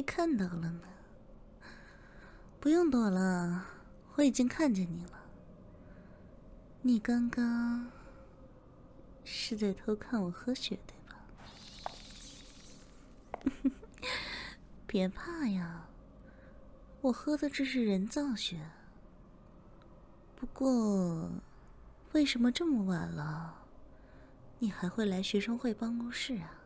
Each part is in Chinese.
看到了呢。不用躲了，我已经看见你了。你刚刚是在偷看我喝血，对吧？别怕呀，我喝的这是人造血。不过，为什么这么晚了，你还会来学生会办公室啊？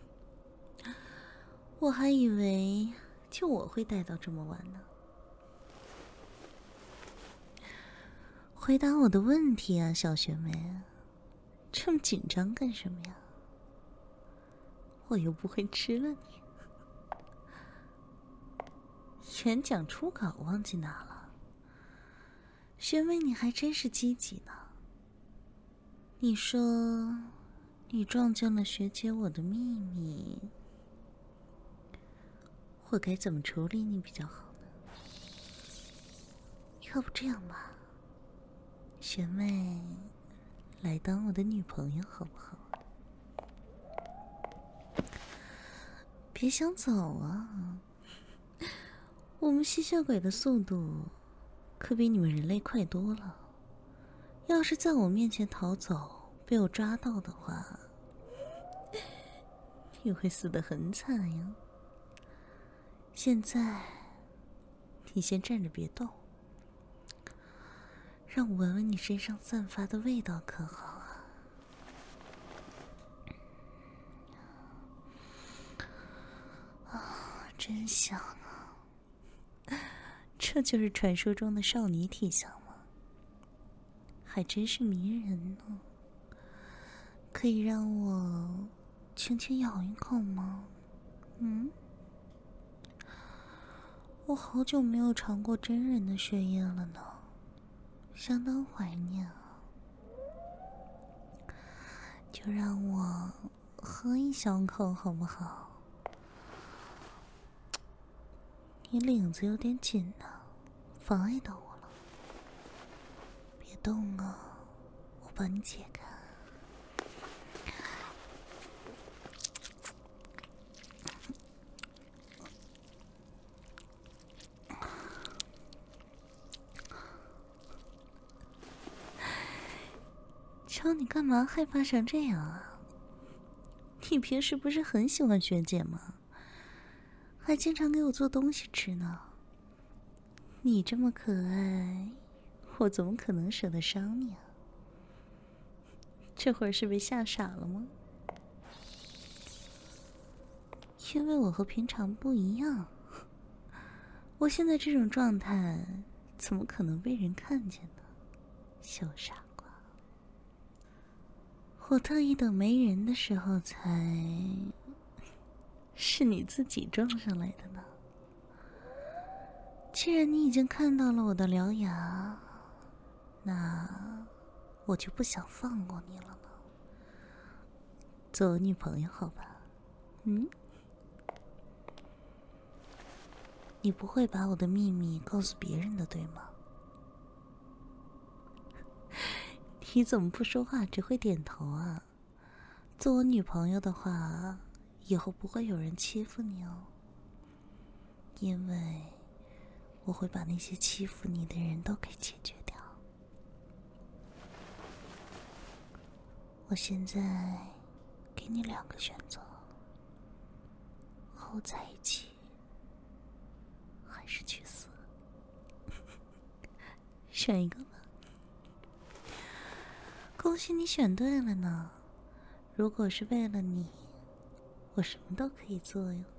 我还以为就我会待到这么晚呢。回答我的问题啊，小学妹，这么紧张干什么呀？我又不会吃了你。演讲初稿忘记拿了，学妹你还真是积极呢。你说你撞见了学姐我的秘密，我该怎么处理你比较好呢？要不这样吧，学妹来当我的女朋友好不好？别想走啊，我们吸血鬼的速度可比你们人类快多了。要是在我面前逃走，被我抓到的话，你会死得很惨呀。现在，你先站着别动，让我闻闻你身上散发的味道，可好啊？啊，真香啊！这就是传说中的少女体香吗？还真是迷人呢。可以让我轻轻咬一口吗？我好久没有尝过真人的血液了呢，相当怀念啊。就让我喝一小口好不好？你领子有点紧呢，妨碍到我了。别动啊，我帮你解开。瞧你干嘛害怕成这样啊？你平时不是很喜欢学姐吗？还经常给我做东西吃呢。你这么可爱，我怎么可能舍得伤你啊？这会儿是被吓傻了吗？因为我和平常不一样，我现在这种状态怎么可能被人看见呢？小傻瓜，我特意等没人的时候才……是你自己撞上来的呢。既然你已经看到了我的獠牙，那我就不想放过你了呢。做我女朋友好吧？你不会把我的秘密告诉别人的，对吗？你怎么不说话，只会点头啊？做我女朋友的话，以后不会有人欺负你哦。因为我会把那些欺负你的人都给解决掉。我现在给你2个选择：和我在一起，还是去死？选一个吧。恭喜你选对了呢。如果是为了你，我什么都可以做哟。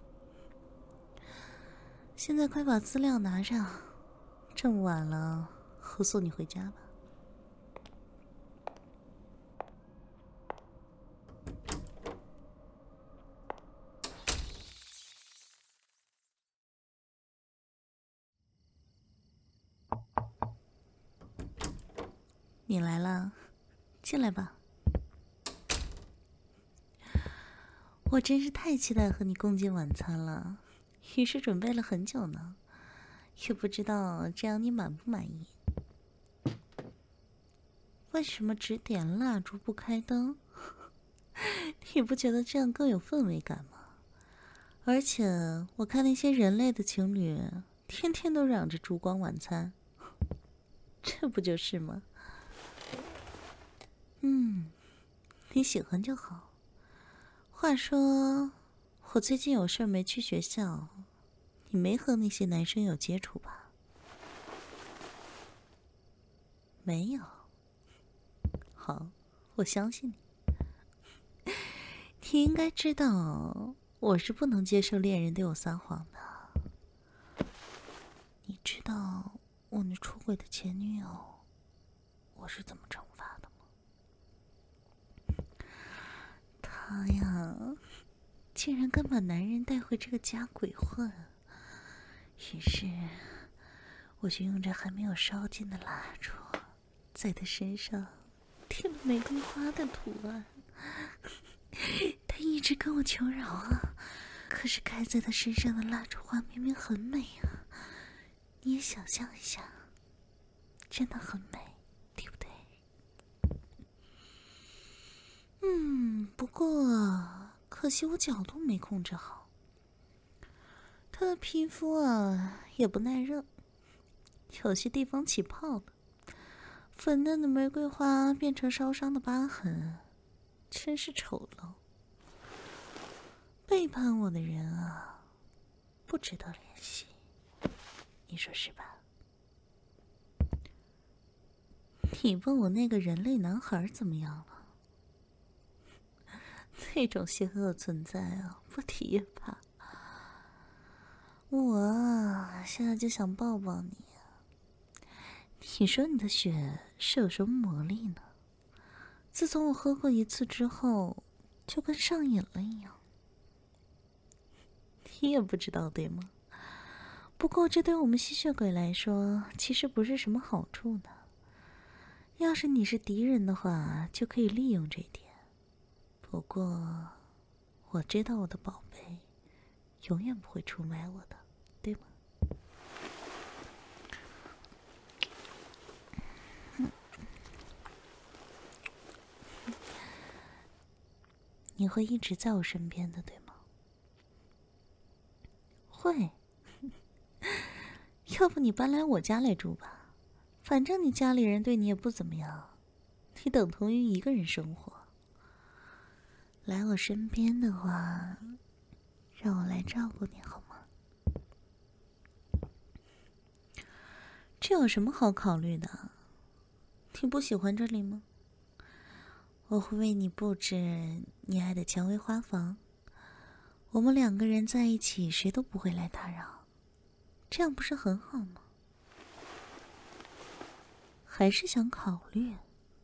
现在快把资料拿上，这么晚了，我送你回家吧。你来了，进来吧。我真是太期待和你共进晚餐了，于是准备了很久呢，也不知道这样你满不满意。为什么只点蜡烛不开灯？你不觉得这样更有氛围感吗？ 而且我看那些人类的情侣，天天都嚷着烛光晚餐，这不就是吗？你喜欢就好。话说，我最近有事没去学校，你没和那些男生有接触吧？没有。好，我相信你。你应该知道，我是不能接受恋人对我撒谎的。你知道我那出轨的前女友，我是怎么惩罚的吗？她呀，竟然敢把男人带回这个家鬼混。于是，我就用着还没有烧尽的蜡烛，在他身上贴了玫瑰花的图案。他一直跟我求饶啊，可是开在他身上的蜡烛花明明很美啊，你也想象一下，真的很美，对不对？不过可惜我角度没控制好，他的皮肤啊也不耐热，有些地方起泡了，粉嫩的玫瑰花变成烧伤的疤痕，真是丑陋。背叛我的人啊，不值得怜惜，你说是吧？你问我那个人类男孩怎么样了？那种邪恶存在啊，不提也罢。我啊，现在就想抱抱你。你说你的血是有什么魔力呢？自从我喝过一次之后，就跟上瘾了一样。你也不知道对吗？不过这对我们吸血鬼来说，其实不是什么好处呢。要是你是敌人的话，就可以利用这一点。不过，我知道我的宝贝永远不会出卖我的，对吗？你会一直在我身边的，对吗？会。要不你搬来我家来住吧，反正你家里人对你也不怎么样，你等同于一个人生活。来我身边的话，让我来照顾你好吗？这有什么好考虑的？你不喜欢这里吗？我会为你布置你爱的蔷薇花房，我们两个人在一起，谁都不会来打扰，这样不是很好吗？还是想考虑？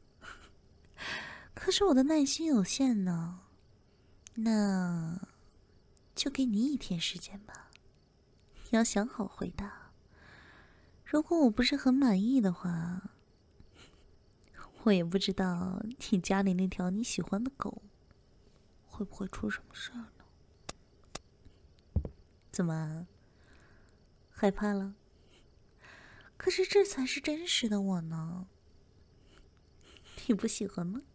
可是我的耐心有限呢，那就给你1天时间吧，你要想好回答。如果我不是很满意的话，我也不知道你家里那条你喜欢的狗会不会出什么事儿呢？怎么，害怕了？可是这才是真实的我呢，你不喜欢吗？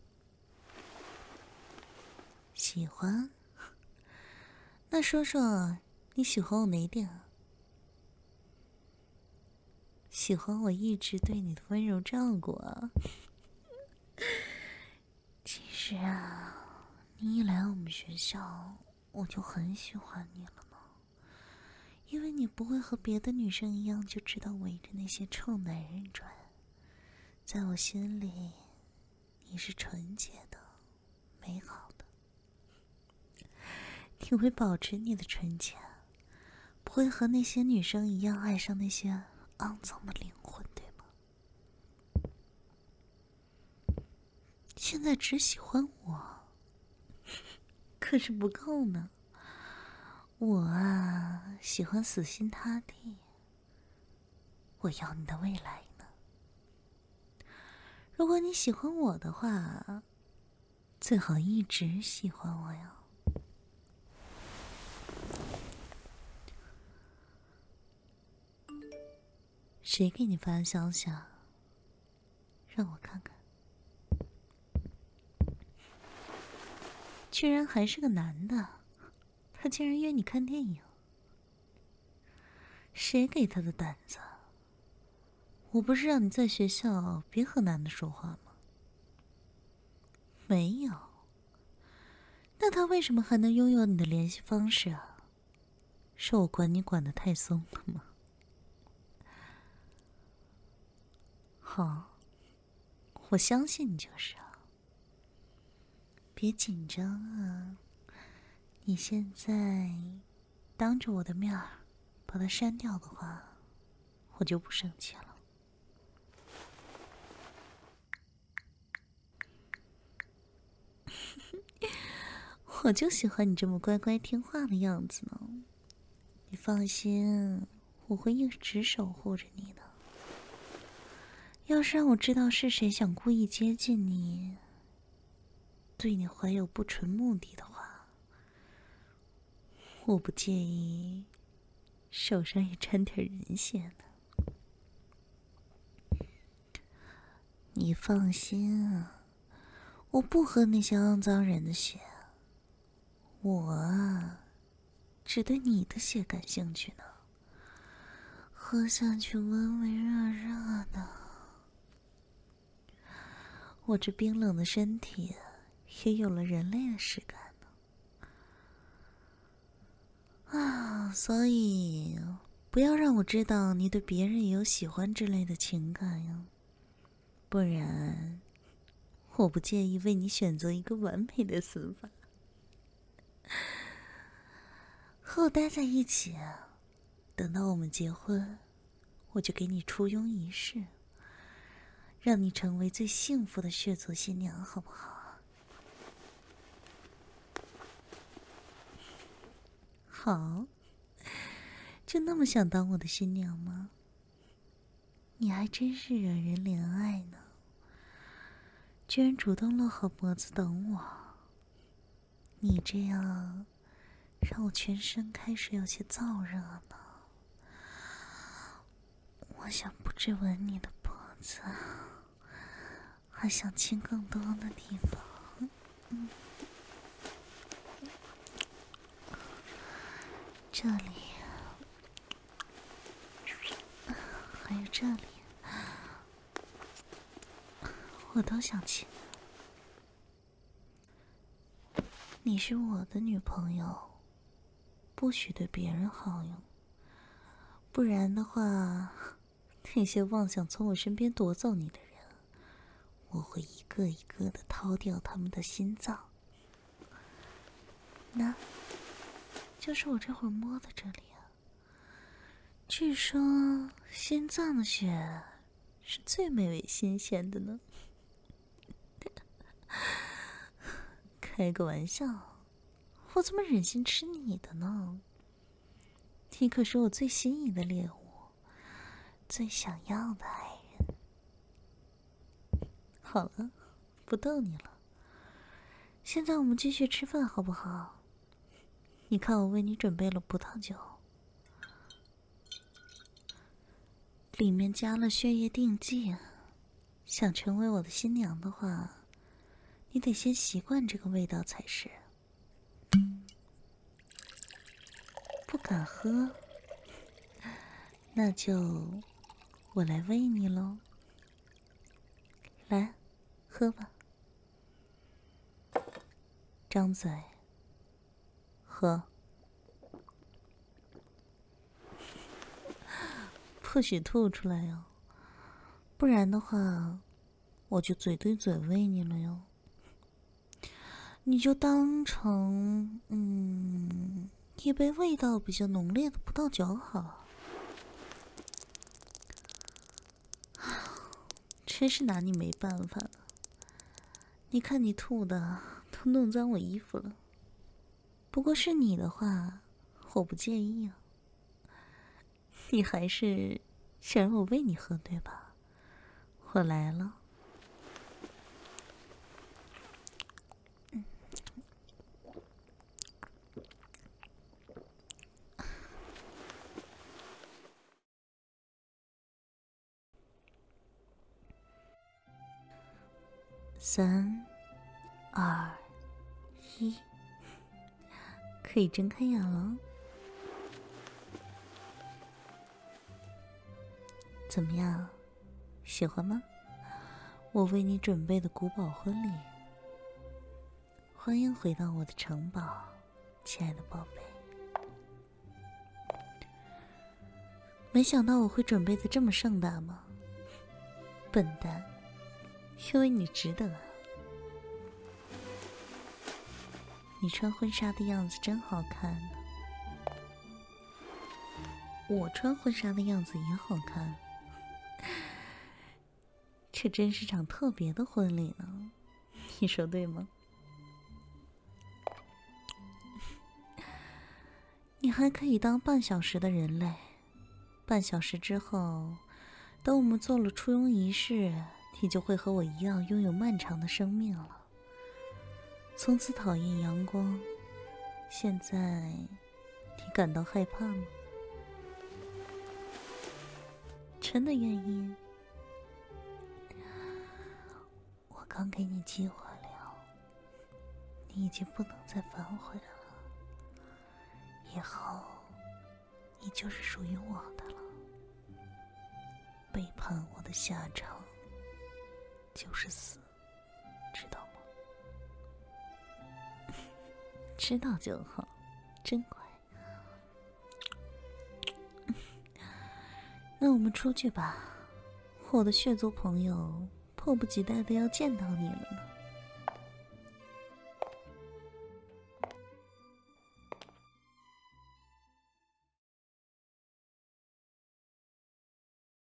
喜欢？那说说你喜欢我哪一点啊？喜欢我一直对你的温柔照顾啊。其实啊，你一来我们学校，我就很喜欢你了呢。因为你不会和别的女生一样，就知道围着那些臭男人转。在我心里，你是纯洁的、美好的。你会保持你的纯洁，不会和那些女生一样爱上那些肮脏的灵魂，对吗？现在只喜欢我，可是不够呢。我啊，喜欢死心塌地。我要你的未来呢。如果你喜欢我的话，最好一直喜欢我呀。谁给你发的消息啊？让我看看。居然还是个男的，他竟然约你看电影，谁给他的胆子？我不是让你在学校别和男的说话吗？没有。那他为什么还能拥有你的联系方式啊？是我管你管得太松了吗？好，我相信你就是啊。别紧张啊，你现在当着我的面儿把它删掉的话，我就不生气了。我就喜欢你这么乖乖听话的样子呢。你放心，我会一直守护着你的。要是让我知道是谁想故意接近你，对你怀有不纯目的的话，我不介意手上也沾点人血呢。你放心啊，我不喝那些肮脏人的血，我啊，只对你的血感兴趣呢。喝下去温温热热的，我这冰冷的身体也有了人类的实感呢。啊，所以不要让我知道你对别人也有喜欢之类的情感呀，不然我不介意为你选择一个完美的死法。和我待在一起，等到我们结婚，我就给你初拥仪式，让你成为最幸福的血族新娘，好不好？好，就那么想当我的新娘吗？你还真是惹人怜爱呢，居然主动露好脖子等我。你这样让我全身开始有些燥热呢。我想不止吻你的脖子，还想亲更多的地方。这里，还有这里，我都想亲。你是我的女朋友，不许对别人好哟，不然的话，那些妄想从我身边夺走你的人，我会一个一个的掏掉他们的心脏。那，就是我这会儿摸的这里啊。据说心脏的血是最美味新鲜的呢。开个玩笑，我怎么忍心吃你的呢？你可是我最心仪的猎物，最想要的爱人。好了，不逗你了。现在我们继续吃饭好不好？你看我为你准备了葡萄酒，里面加了血液定剂。想成为我的新娘的话，你得先习惯这个味道才是。不敢喝，那就我来喂你喽。来，喝吧。张嘴，喝。不许吐出来哟，不然的话，我就嘴对嘴喂你了哟。你就当成一杯味道比较浓烈的葡萄酒好了。真是拿你没办法了。你看你吐的都弄脏我衣服了。不过是你的话，我不介意啊。你还是想让我喂你喝对吧？我来了。3、2、1， 可以睁开眼了。怎么样，喜欢吗？我为你准备的古堡婚礼。欢迎回到我的城堡，亲爱的宝贝。没想到我会准备的这么盛大吗？笨蛋，因为你值得。你穿婚纱的样子真好看呢。我穿婚纱的样子也好看。这真是场特别的婚礼呢，你说对吗？你还可以当半小时的人类，半小时之后，等我们做了初拥仪式，你就会和我一样拥有漫长的生命了。从此讨厌阳光，现在你感到害怕吗？真的愿意？我刚给你激活了，你已经不能再反悔了。以后，你就是属于我的了。背叛我的下场就是死，知道吗？知道就好，真乖。那我们出去吧，我的血族朋友迫不及待的要见到你了呢。